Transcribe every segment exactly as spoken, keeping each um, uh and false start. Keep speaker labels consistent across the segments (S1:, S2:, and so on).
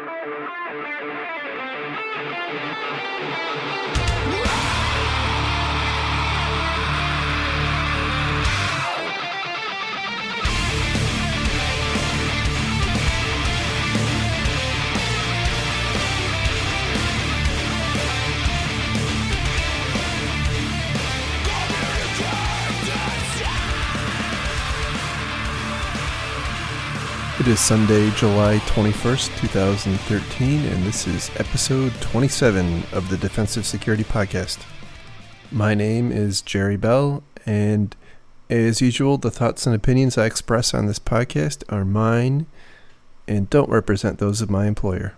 S1: It is Sunday, July twenty-first, twenty thirteen, and this is episode twenty-seven of the Defensive Security Podcast. My name is Jerry Bell, and as usual, the thoughts and opinions I express on this podcast are mine and don't represent those of my employer.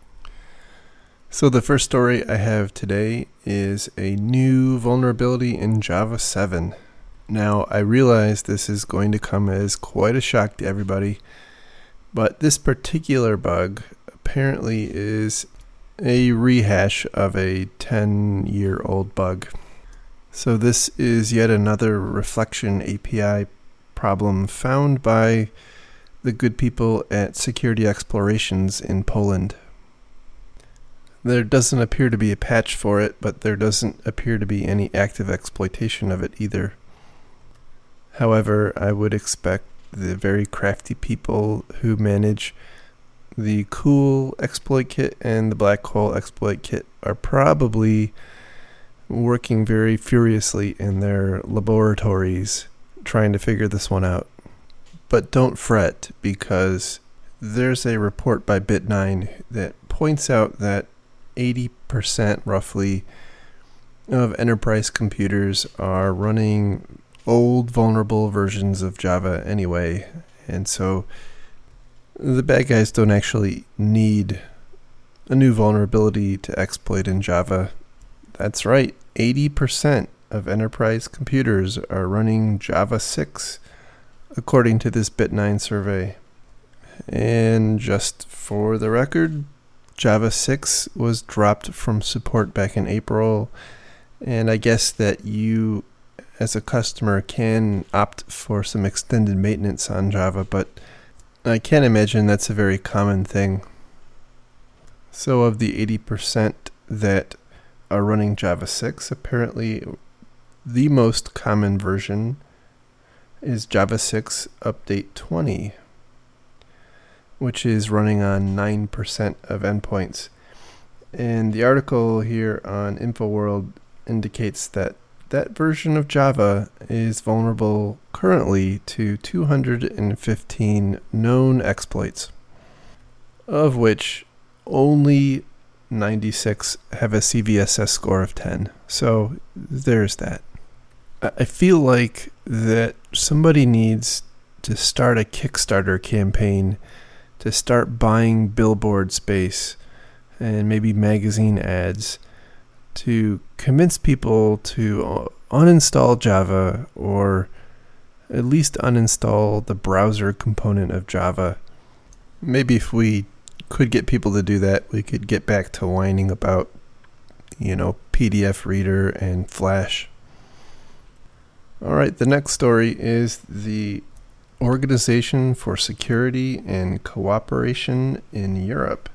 S1: So the first story I have today is a new vulnerability in Java seven. Now, I realize this is going to come as quite a shock to everybody, but this particular bug apparently is a rehash of a ten-year-old bug. So this is yet another Reflection A P I problem found by the good people at Security Explorations in Poland. There doesn't appear to be a patch for it, but there doesn't appear to be any active exploitation of it either. However, I would expect the very crafty people who manage the Cool exploit kit and the Black Hole exploit kit are probably working very furiously in their laboratories trying to figure this one out. But don't fret, because there's a report by Bit nine that points out that eighty percent roughly of enterprise computers are running old vulnerable versions of Java anyway, and so the bad guys don't actually need a new vulnerability to exploit in Java. That's right, eighty percent of enterprise computers are running Java six, according to this Bit nine survey. And just for the record, Java six was dropped from support back in April, and I guess that you as a customer can opt for some extended maintenance on Java, but I can't imagine that's a very common thing. So of the eighty percent that are running Java six, apparently the most common version is Java six Update twenty, which is running on nine percent of endpoints. And the article here on InfoWorld indicates that that version of Java is vulnerable currently to two hundred fifteen known exploits, of which only ninety-six have a C V S S score of ten. So there's that. I feel like that somebody needs to start a Kickstarter campaign to start buying billboard space and maybe magazine ads to convince people to uninstall Java, or at least uninstall the browser component of Java. Maybe if we could get people to do that, we could get back to whining about, you know, P D F Reader and Flash. Alright, the next story is the Organization for Security and Cooperation in Europe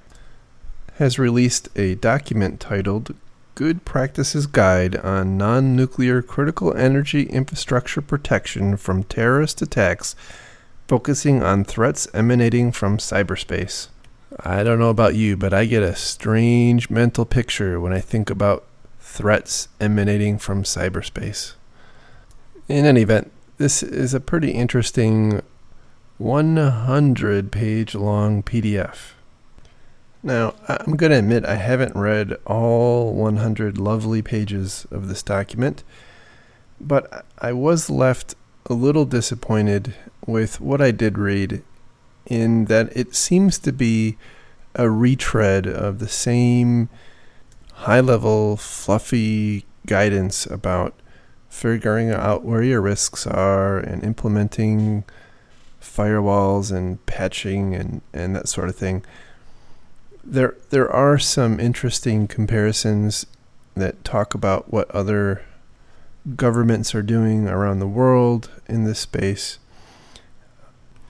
S1: has released a document titled Good Practices Guide on Non-Nuclear Critical Energy Infrastructure Protection from Terrorist Attacks, focusing on threats emanating from cyberspace. I don't know about you, but I get a strange mental picture when I think about threats emanating from cyberspace. In any event, this is a pretty interesting one hundred page long P D F. Now, I'm going to admit I haven't read all one hundred lovely pages of this document, but I was left a little disappointed with what I did read, in that it seems to be a retread of the same high-level, fluffy guidance about figuring out where your risks are and implementing firewalls and patching and, and that sort of thing. There there are some interesting comparisons that talk about what other governments are doing around the world in this space.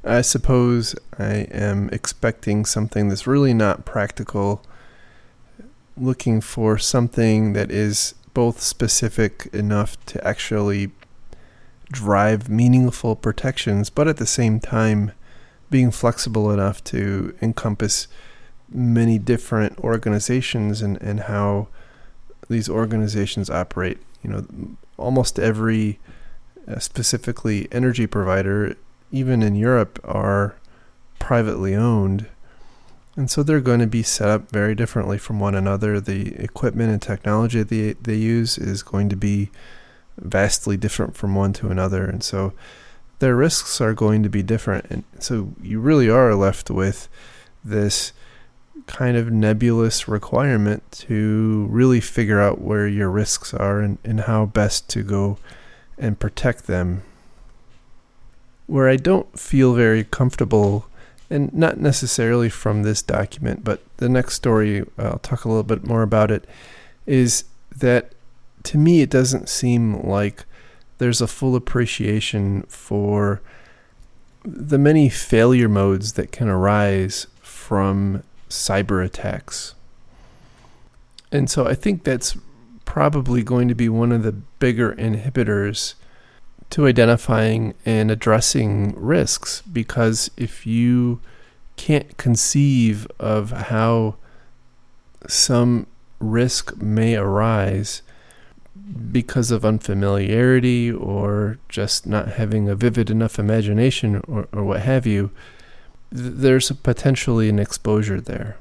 S1: I suppose I am expecting something that's really not practical, looking for something that is both specific enough to actually drive meaningful protections, but at the same time being flexible enough to encompass many different organizations and, and how these organizations operate. You know, almost every uh, specifically energy provider, even in Europe, are privately owned. And so they're going to be set up very differently from one another. The equipment and technology they, they use is going to be vastly different from one to another. And so their risks are going to be different. And so you really are left with this kind of nebulous requirement to really figure out where your risks are and, and how best to go and protect them. Where I don't feel very comfortable, and not necessarily from this document, but the next story, I'll talk a little bit more about it, is that to me it doesn't seem like there's a full appreciation for the many failure modes that can arise from cyber attacks. And so I think that's probably going to be one of the bigger inhibitors to identifying and addressing risks, because if you can't conceive of how some risk may arise because of unfamiliarity or just not having a vivid enough imagination or, or what have you, th- there's a potentially an exposure there.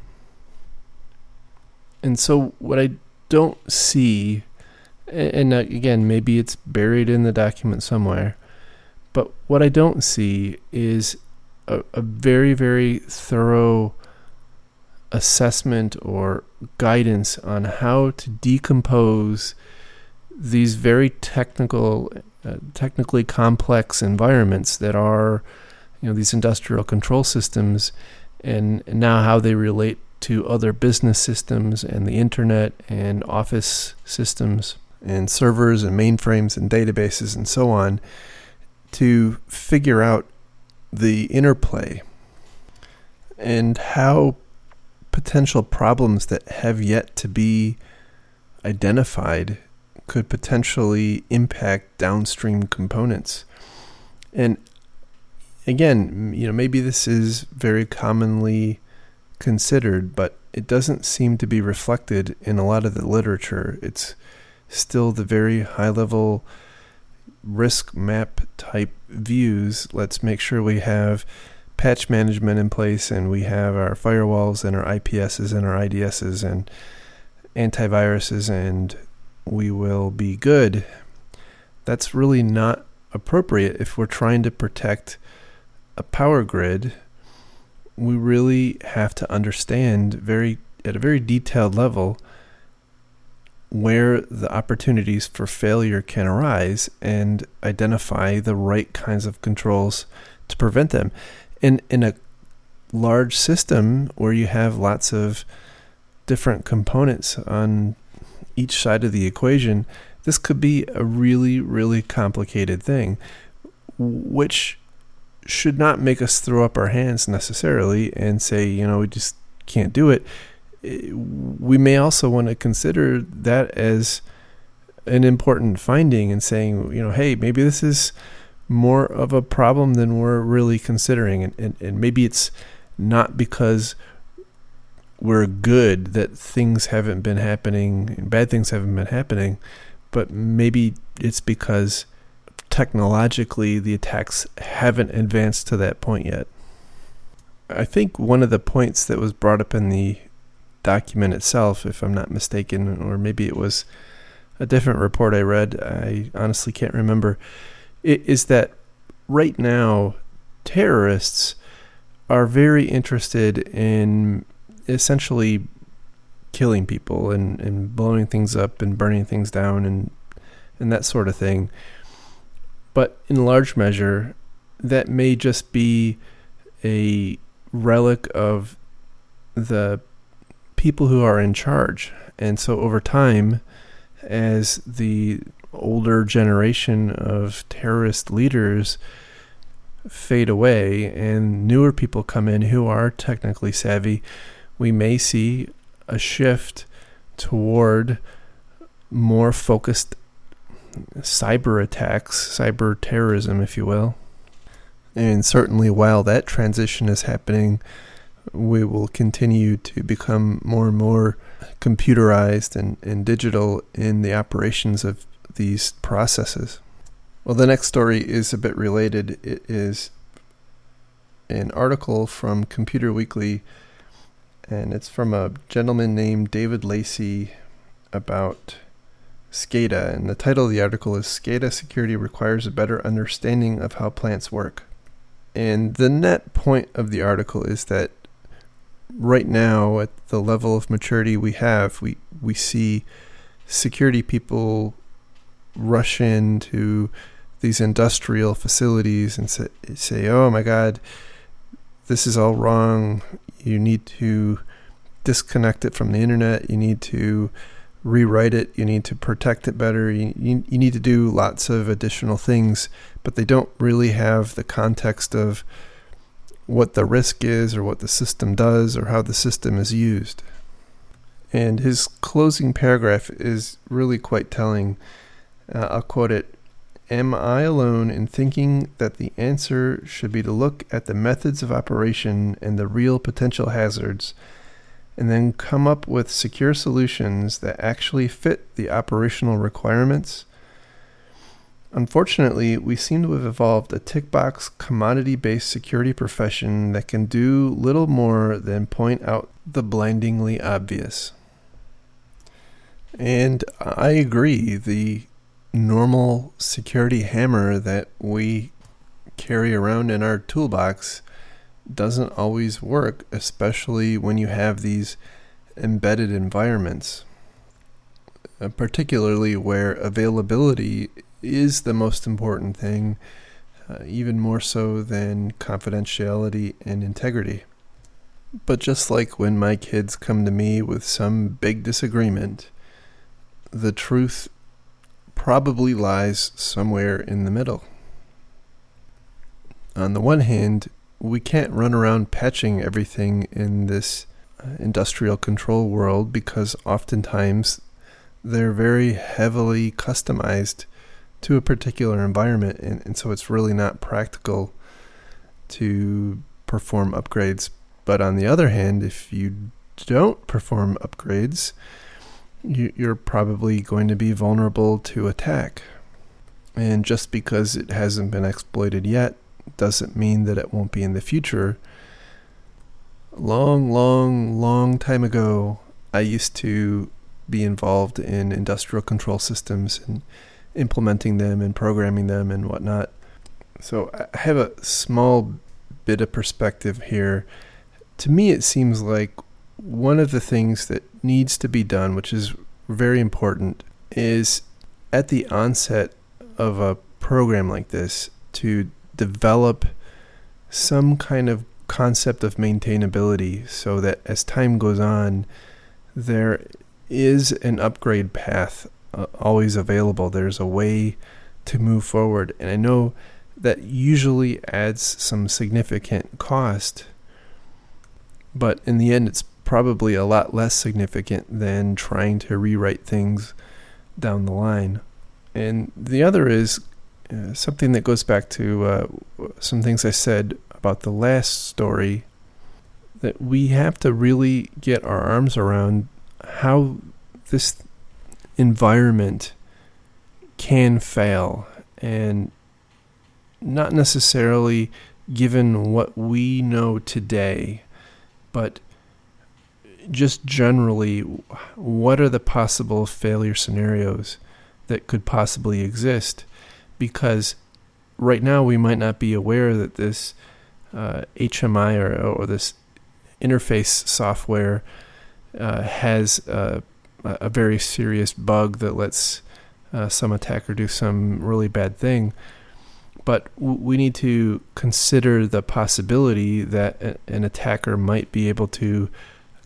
S1: And so what I don't see, and again, maybe it's buried in the document somewhere, but what I don't see is a, a very, very thorough assessment or guidance on how to decompose these very technical, uh, technically complex environments that are, you know, these industrial control systems, and, and now how they relate to other business systems and the internet and office systems and servers and mainframes and databases and so on, to figure out the interplay and how potential problems that have yet to be identified could potentially impact downstream components. And again, you know, maybe this is very commonly considered, but it doesn't seem to be reflected in a lot of the literature. It's still the very high-level risk map type views. Let's make sure we have patch management in place, and we have our firewalls and our I P S's and our I D S's and antiviruses, and we will be good. That's really not appropriate if we're trying to protect a power grid. We really have to understand very at a very detailed level where the opportunities for failure can arise and identify the right kinds of controls to prevent them. In in a large system where you have lots of different components on each side of the equation, this could be a really, really complicated thing, which should not make us throw up our hands necessarily and say, you know, we just can't do it. We may also want to consider that as an important finding and saying, you know, hey, maybe this is more of a problem than we're really considering. And, and, and maybe it's not because we're good that things haven't been happening and bad things haven't been happening, but maybe it's because technologically the attacks haven't advanced to that point yet. I think one of the points that was brought up in the document itself, if I'm not mistaken, or maybe it was a different report I read, I honestly can't remember, it is that right now terrorists are very interested in essentially killing people and, and blowing things up and burning things down and and that sort of thing. But in large measure, that may just be a relic of the people who are in charge. And so over time, as the older generation of terrorist leaders fade away and newer people come in who are technically savvy, we may see a shift toward more focused cyber attacks, cyber terrorism, if you will. And certainly while that transition is happening, we will continue to become more and more computerized and, and digital in the operations of these processes. Well, the next story is a bit related. It is an article from Computer Weekly, and it's from a gentleman named David Lacey about SCADA. And the title of the article is SCADA Security Requires a Better Understanding of How Plants Work. And the net point of the article is that right now, at the level of maturity we have, we, we see security people rush into these industrial facilities and say, say, oh my God, this is all wrong. You need to disconnect it from the internet. You need to rewrite it. You need to protect it better. You, you, you need to do lots of additional things, but they don't really have the context of what the risk is or what the system does or how the system is used. And his closing paragraph is really quite telling. Uh, I'll quote it. Am I alone in thinking that the answer should be to look at the methods of operation and the real potential hazards, and then come up with secure solutions that actually fit the operational requirements? Unfortunately, we seem to have evolved a tick box, commodity-based security profession that can do little more than point out the blindingly obvious. And I agree, the normal security hammer that we carry around in our toolbox doesn't always work, especially when you have these embedded environments, uh, particularly where availability is the most important thing, uh, even more so than confidentiality and integrity. But just like when my kids come to me with some big disagreement, the truth probably lies somewhere in the middle. On the one hand, we can't run around patching everything in this uh, industrial control world because oftentimes they're very heavily customized to a particular environment, and, and so it's really not practical to perform upgrades. But on the other hand, if you don't perform upgrades, you, you're probably going to be vulnerable to attack. And just because it hasn't been exploited yet doesn't mean that it won't be in the future. Long, long, long time ago, I used to be involved in industrial control systems and implementing them and programming them and whatnot. So I have a small bit of perspective here. To me, it seems like one of the things that needs to be done, which is very important, is at the onset of a program like this to develop some kind of concept of maintainability so that as time goes on, there is an upgrade path uh, always available. There's a way to move forward. And I know that usually adds some significant cost, but in the end, it's probably a lot less significant than trying to rewrite things down the line. And the other is uh, something that goes back to uh, some things I said about the last story, that we have to really get our arms around how this environment can fail, and not necessarily given what we know today, but just generally, what are the possible failure scenarios that could possibly exist? Because right now we might not be aware that this uh, H M I or, or this interface software uh, has uh, a very serious bug that lets uh, some attacker do some really bad thing. But w- we need to consider the possibility that a- an attacker might be able to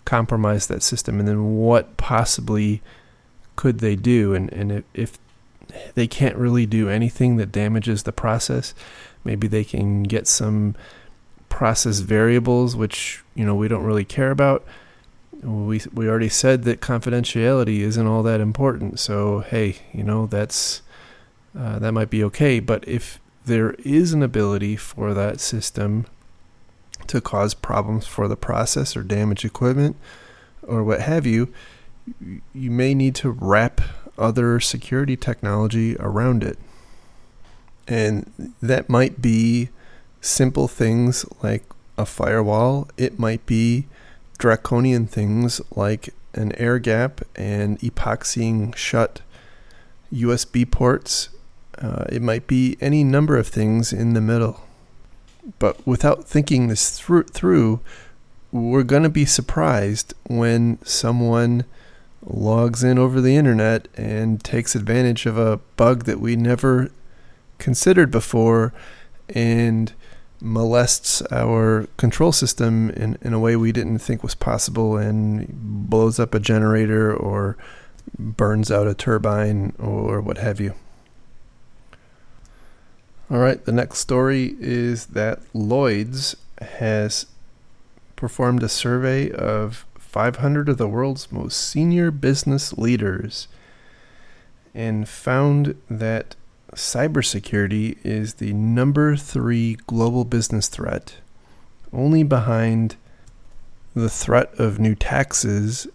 S1: compromise that system, and then what possibly could they do? And, and if, if they can't really do anything that damages the process. Maybe they can get some process variables, which, you know, we don't really care about. We we already said that confidentiality isn't all that important. So, hey, you know, that's uh, that might be okay. But if there is an ability for that system to cause problems for the process or damage equipment or what have you, you may need to wrap other security technology around it. And that might be simple things like a firewall. It might be draconian things like an air gap and epoxying shut U S B ports. Uh, it might be any number of things in the middle. But without thinking this through, through we're going to be surprised when someone logs in over the internet and takes advantage of a bug that we never considered before and molests our control system in, in a way we didn't think was possible and blows up a generator or burns out a turbine or what have you. All right, the next story is that Lloyd's has performed a survey of five hundred of the world's most senior business leaders and found that cybersecurity is the number three global business threat, only behind the threat of new taxes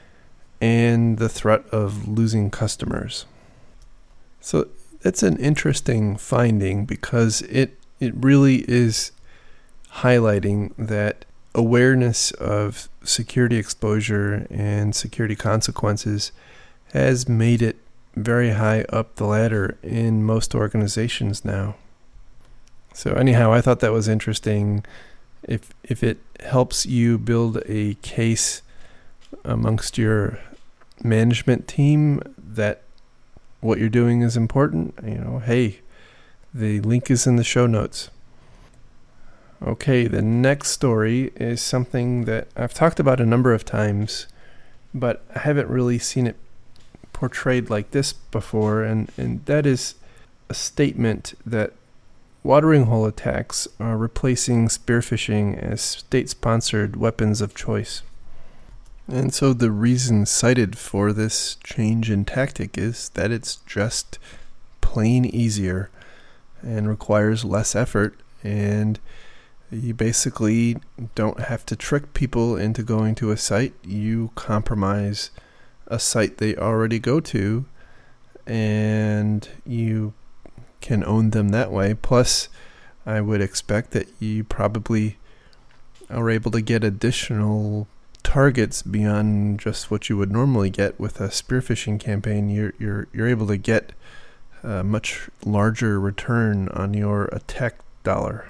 S1: and the threat of losing customers. So that's an interesting finding because it, it really is highlighting that awareness of security exposure and security consequences has made it very high up the ladder in most organizations now. So anyhow, I thought that was interesting. If if it helps you build a case amongst your management team that what you're doing is important, you know, hey, the link is in the show notes. Okay, the next story is something that I've talked about a number of times, but I haven't really seen it portrayed like this before, and, and that is a statement that watering hole attacks are replacing spearfishing as state-sponsored weapons of choice. And so the reason cited for this change in tactic is that it's just plain easier and requires less effort, and you basically don't have to trick people into going to a site. You compromise a site they already go to, and you can own them that way. Plus, I would expect that you probably are able to get additional targets beyond just what you would normally get with a spearfishing campaign. You're you're you're able to get a much larger return on your attack dollar.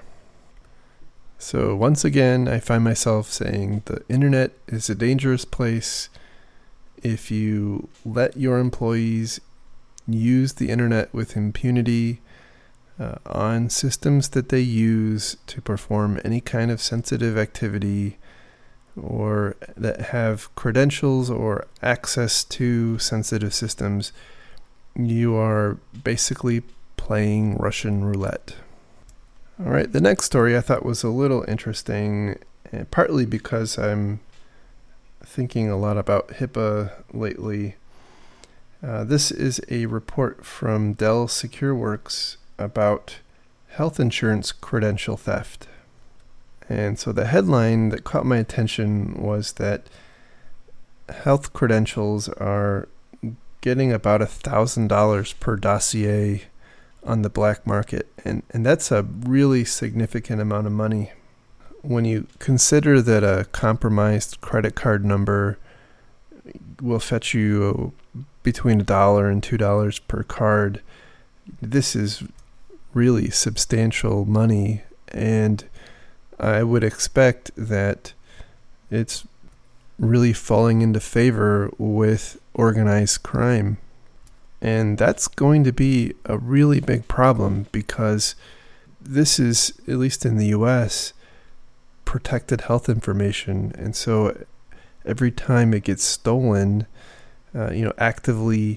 S1: So once again, I find myself saying the internet is a dangerous place. If you let your employees use the internet with impunity uh, on systems that they use to perform any kind of sensitive activity or that have credentials or access to sensitive systems, you are basically playing Russian roulette. All right, the next story I thought was a little interesting, and partly because I'm thinking a lot about HIPAA lately. Uh, this is a report from Dell SecureWorks about health insurance credential theft. And so the headline that caught my attention was that health credentials are getting about one thousand dollars per dossier on the black market. And, and that's a really significant amount of money. When you consider that a compromised credit card number will fetch you between a dollar and two dollars per card, this is really substantial money, and I would expect that it's really falling into favor with organized crime. And that's going to be a really big problem because this is, at least in the U S, protected health information. And so every time it gets stolen, uh, you know, actively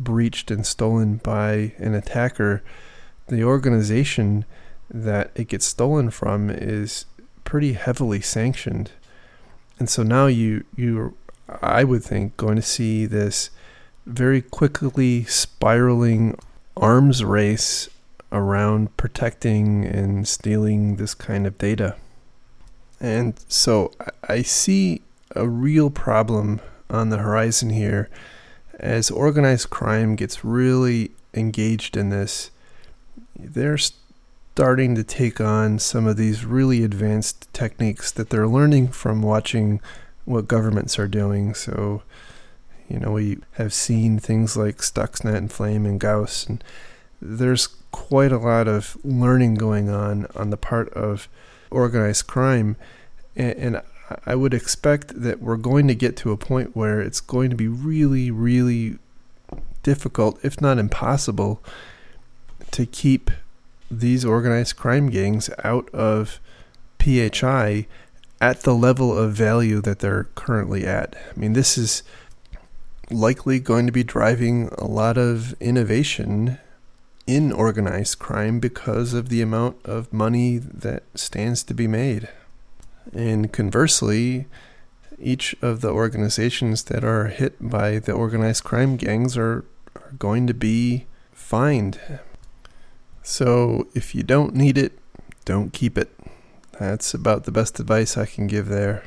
S1: breached and stolen by an attacker, the organization that it gets stolen from is pretty heavily sanctioned. And so now you, you, I would think, going to see this very quickly spiraling arms race around protecting and stealing this kind of data. And so I see a real problem on the horizon here as organized crime gets really engaged in this. They're starting to take on some of these really advanced techniques that they're learning from watching what governments are doing. So, you know, we have seen things like Stuxnet and Flame and Gauss, and there's quite a lot of learning going on on the part of organized crime. And, and I would expect that we're going to get to a point where it's going to be really, really difficult, if not impossible, to keep these organized crime gangs out of P H I at the level of value that they're currently at. I mean, this is likely going to be driving a lot of innovation in organized crime because of the amount of money that stands to be made. And conversely, each of the organizations that are hit by the organized crime gangs are, are going to be fined. So if you don't need it, don't keep it. That's about the best advice I can give there.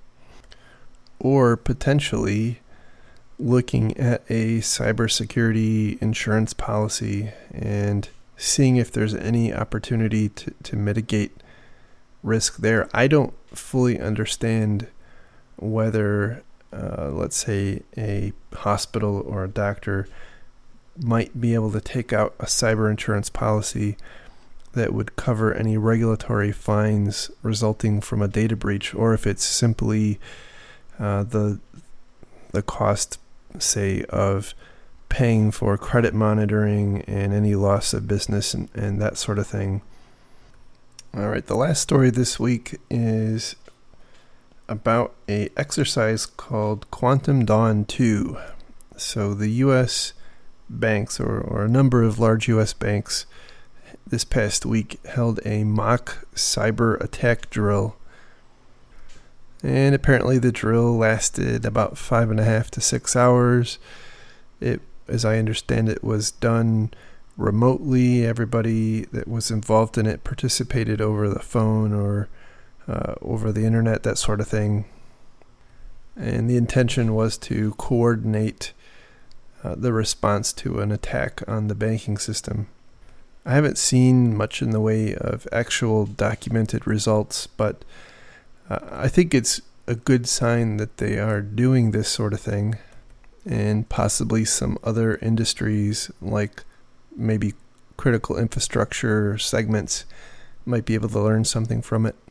S1: Or potentially looking at a cybersecurity insurance policy and seeing if there's any opportunity to, to mitigate risk there. I don't fully understand whether, uh, let's say, a hospital or a doctor might be able to take out a cyber insurance policy that would cover any regulatory fines resulting from a data breach, or if it's simply uh, the the cost, say, of paying for credit monitoring and any loss of business and, and that sort of thing. All right, the last story this week is about a exercise called Quantum Dawn two. So the U S banks, or, or a number of large U S banks, this past week held a mock cyber attack drill. And apparently the drill lasted about five and a half to six hours. It, as I understand it, was done remotely. Everybody that was involved in it participated over the phone or uh, over the internet, that sort of thing. And the intention was to coordinate uh, the response to an attack on the banking system. I haven't seen much in the way of actual documented results, but uh, I think it's a good sign that they are doing this sort of thing, and possibly some other industries like maybe critical infrastructure segments might be able to learn something from it.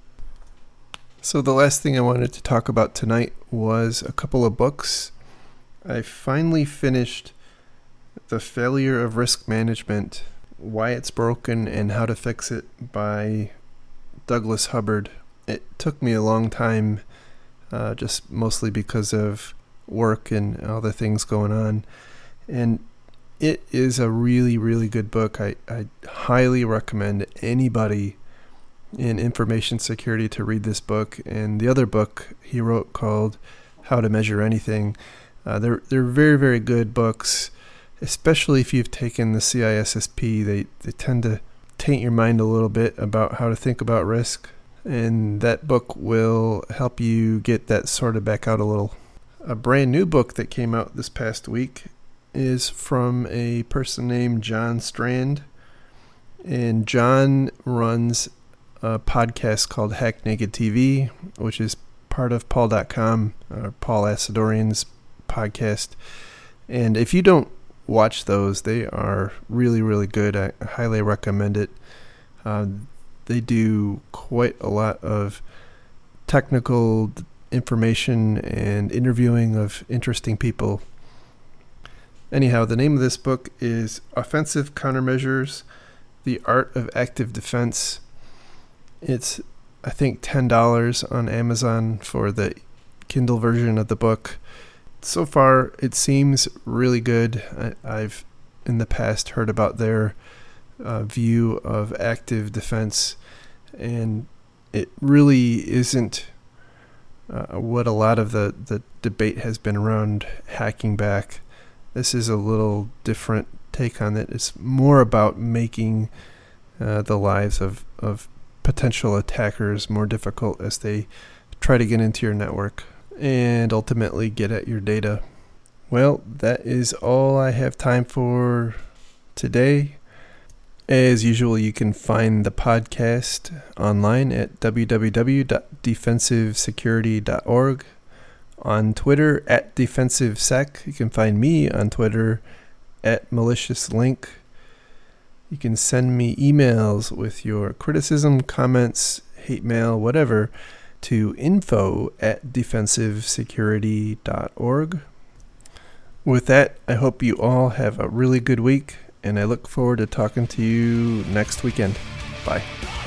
S1: So the last thing I wanted to talk about tonight was a couple of books. I finally finished The Failure of Risk Management, Why It's Broken and How to Fix It by Douglas Hubbard. It took me a long time, uh, just mostly because of work and other things going on. And it is a really, really good book. I, I highly recommend anybody in information security to read this book. And the other book he wrote called How to Measure Anything. Uh, they're they're very, very good books, especially if you've taken the C I S S P. They, they tend to taint your mind a little bit about how to think about risk. And that book will help you get that sorted back out a little. A brand new book that came out this past week is from a person named John Strand. And John runs a podcast called Hack Naked T V, which is part of Paul dot com, or Paul Asadorian's podcast. And if you don't watch those, they are really, really good. I highly recommend it. Uh, they do quite a lot of technical information and interviewing of interesting people. Anyhow, the name of this book is Offensive Countermeasures, The Art of Active Defense. It's, I think, ten dollars on Amazon for the Kindle version of the book. so far, it seems really good. I, I've in the past heard about their uh, view of active defense, and it really isn't uh, what a lot of the, the debate has been around hacking back. This is a little different take on it. It's more about making uh, the lives of, of potential attackers more difficult as they try to get into your network and ultimately get at your data. Well, that is all I have time for today. As usual, you can find the podcast online at w w w dot defensive security dot org, on Twitter at DefensiveSec. You can find me on Twitter at MaliciousLink. You can send me emails with your criticism, comments, hate mail, whatever, to info at defensive security dot org. With that, I hope you all have a really good week, and I look forward to talking to you next weekend. Bye.